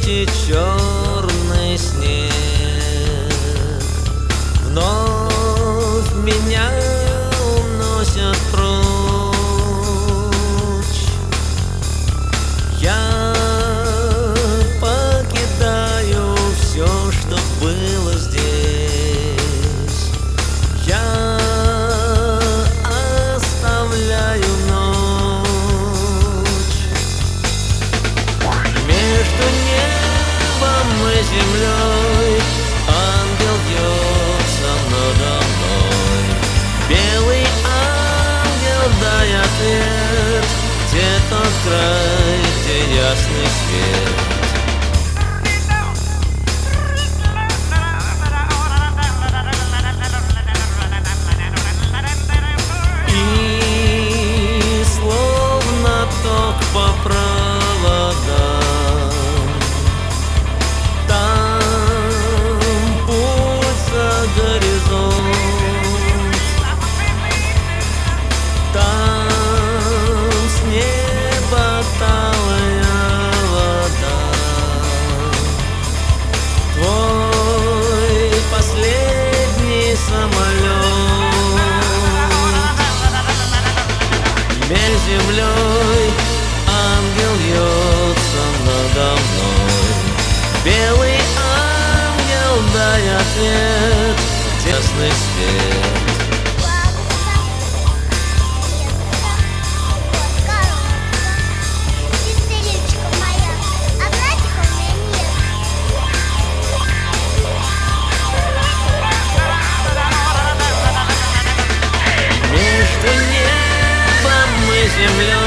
пути черный снег вновь меня уносят прочь. Я покидаю все, что было здесь. Я оставляю ночь между небом и землей. Ангел бьется надо мной. Белый ангел, дай ответ, где тот край, где ясный свет. По проводам там путь за горизонт, там с неба талая вода. Твой последний самолет меж землей. Ангел вьется надо мной. Белый ангел, дай ответ, ясный свет. Между небом и землей